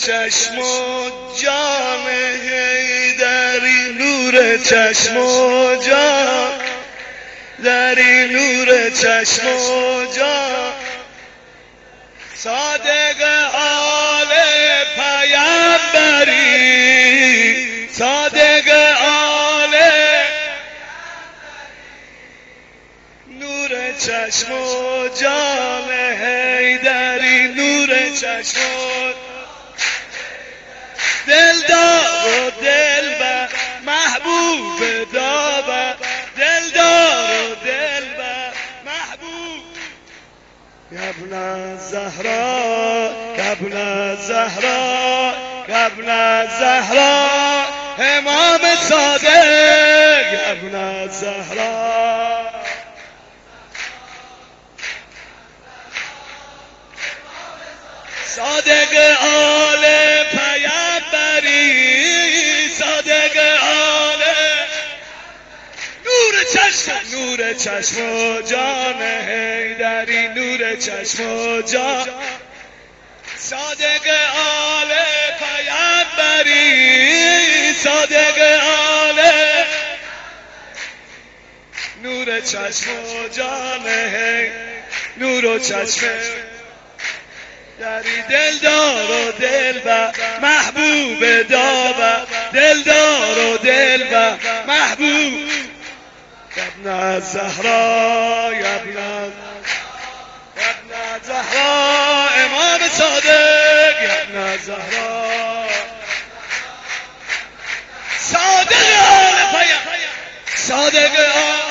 چشم و جان حیدری، نور چشم و جان دری، نور چشم و جان صادق آل پیامبری، صادق آل نور چشم و جان حیدری، نور چشم و دلدار و دلبر محبوب داور، دلدار و دلبر محبوب ابن زهرا، ابن زهرا، ابن زهرا امام صادق، ابن زهرا صادق آل پیامبری، صادق آل نور چشم و جان حیدری، نور چشم و جان صادق آل پیامبری، صادق آل نور چشم و جان نور و چشم دری، دلدار و دلبر محبوب داور، دلدار و دلبر محبوب ابن زهرا، ابن زهرا امام صادق، ابن زهرا صادق آل پیامبر، صادق آل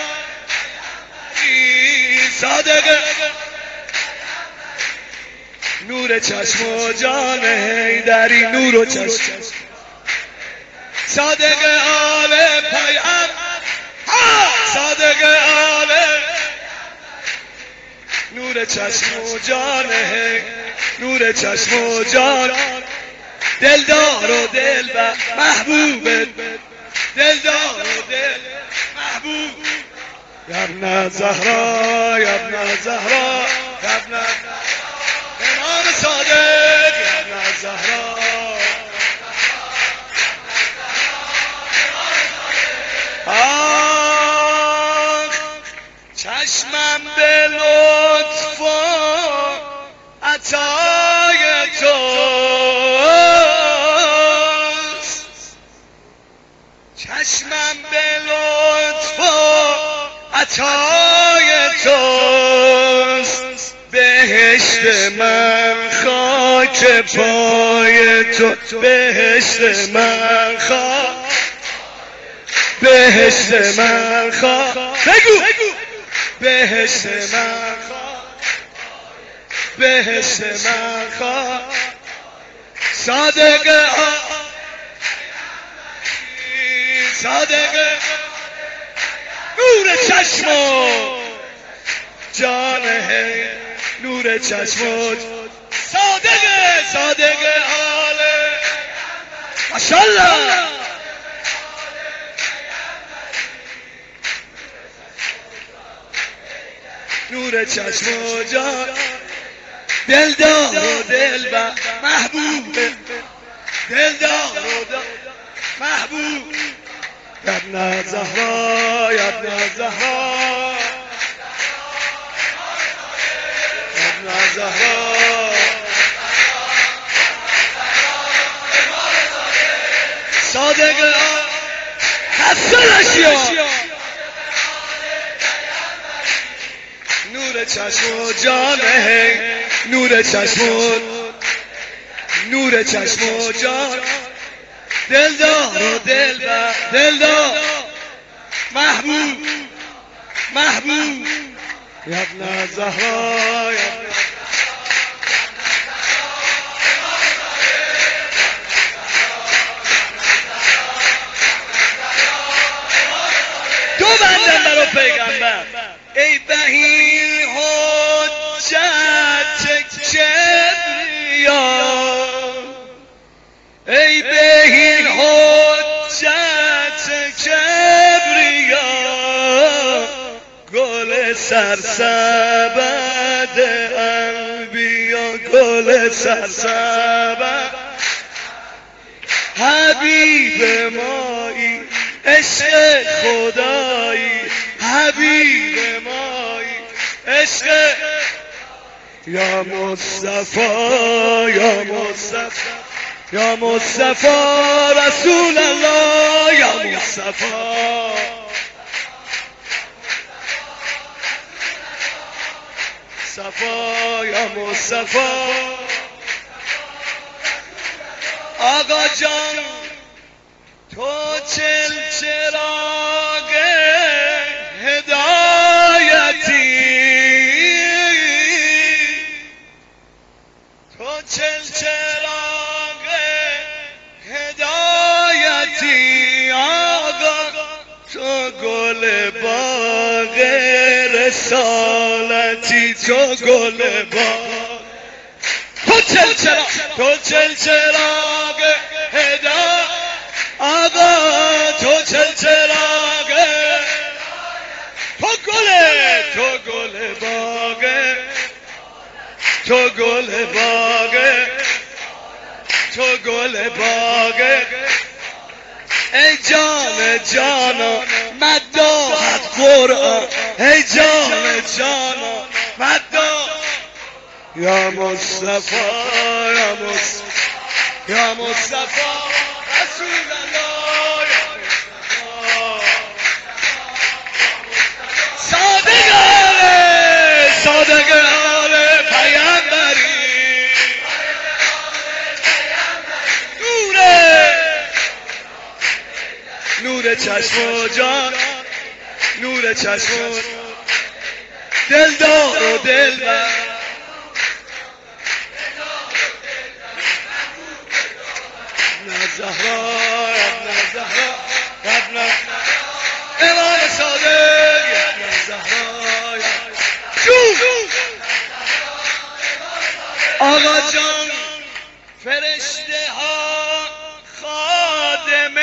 صادق نور چشم و جان حیدری، نور و چشم صادق آل پیامبر، صادق آل نور چشم و جان نور چشم و جان دلدار و دلبر محبوب، دلدار و دل محبوب ابن زهرا، ابن زهرا، ابن امام صادق، ابن زهرا چشمم به لطف و عطای توست، چشمم به لطف و عطای توست، بهشت من خاک پای تو، بهشت من خاک، بهشت من خاک، بگو بهشت من خواهد، بهشت من خواهد، صادق صادق نور چشم و جان نور چشم و صادق، صادق آل ماشاءالله نور چشم و جان دلدار و دلبر محبوب، دلدار و محبوب ابن زهرا، ابن زهرا، ابن زهرا صادق حسن نور چشم و جان نور چشم و نور چشم و جان دلدار و دلبر، دلدار محبوب محبوب ابن زهرا، دو بندم برای پیغمبر ای بهی حجت کبریا، ای بهی حجت کبریا، گل سرسبد انبیا، گل سرسبد حبیب مایی عشق خدایی حبیب مایی عشق یا مصطفی یا مصطفی یا مصطفی رسول الله یا مصطفی صفا یا مصطفی آقا جان تو چراغ هدایتی تو چراغ هدایتی آقا تو گل باغ رسالتی تو گل باغ تو چراغ هدایت آقا تو چراغ تو گل باغ تو گل باغ تو گل باغ ای جان جانا مداحت قرآن ای جان جانا مداح یا مصطفی یا مصطفی یا مصطفی رسول الله یا صادق آل پیامبری نور چشم و جان نور چشم و دلدار و دلبر زهرا ابن زهرا ابن امام صادق ابن زهرا آقا جان فرشته ها خادم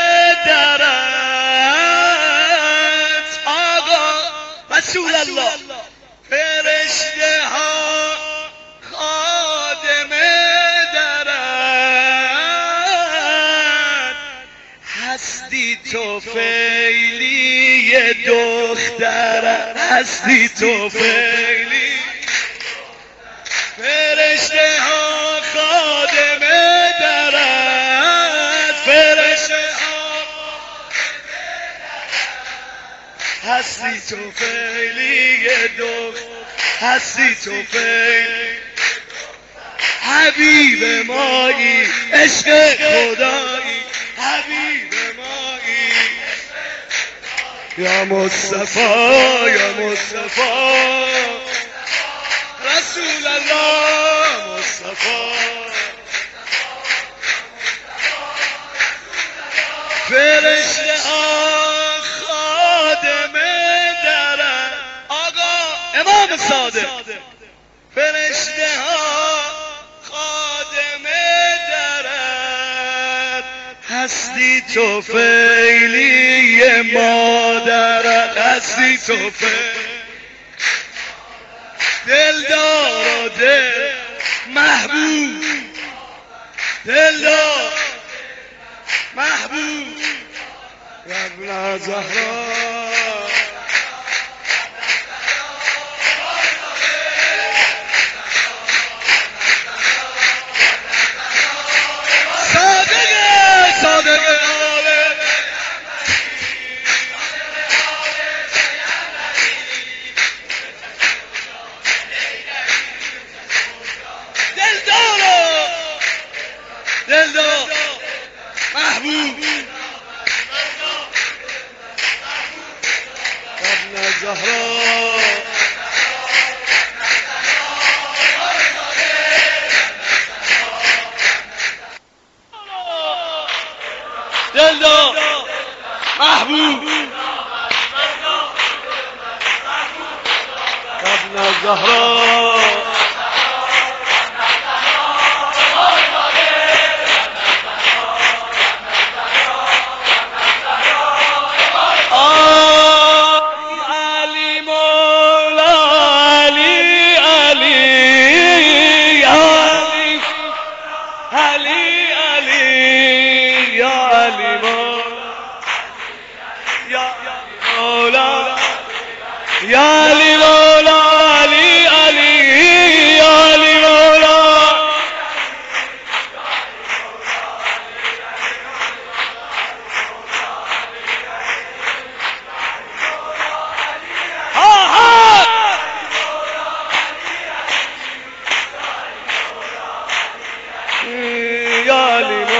درت آقا رسول الله فرشته ها خادم درت هستی تو فیلی دخترت هستی تو فیلی فرشته ها خادم درت فرشته ها هستی تو فیلی دختر هستی تو فیلی حبیب مایی عشق خدایی حبیب مایی یا مصطفی یا مصطفی رسول الله مصطفی فرشته خادم درت آقا امام صادق فرشته ها خادم درت هستی تو فیلی مادرت هستی تو فیلی دلدار و دل محبوب دلدار محبوب ابن زهرا صادق دلدار محبوب ابن زهرا دلدار محبوب ابن زهرا علی یا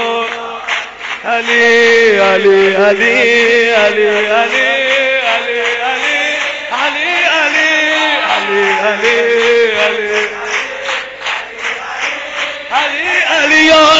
علی علی علی علی علی علی علی علی علی علی علی علی علی علی یا